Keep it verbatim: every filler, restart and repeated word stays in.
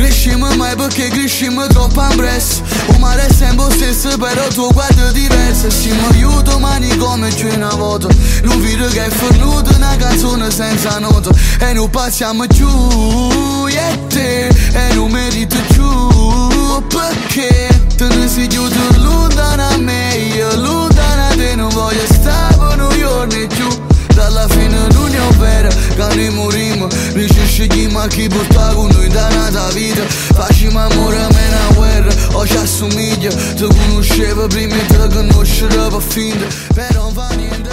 crescimo mai perché crescimo troppo ampresso. Un mare è sempre stesso però tu guardi diverso. Siamo io domani come c'è una volta. Non vedo che è fornuto una canzone senza nota. E non passiamo giù, io e te. E non merito giù, perché te ne sei chiuso lontano a me. Io lontano a te non voglio stare per New York né giù. Dalla fine non è vero, che noi morimmo. Noi ci scegliamo a chi porta con noi da nata vita. Facciamo amore a me una guerra, o ci assomiglia. Ti conoscevo prima e te conoscerò per finta. Però non fa niente.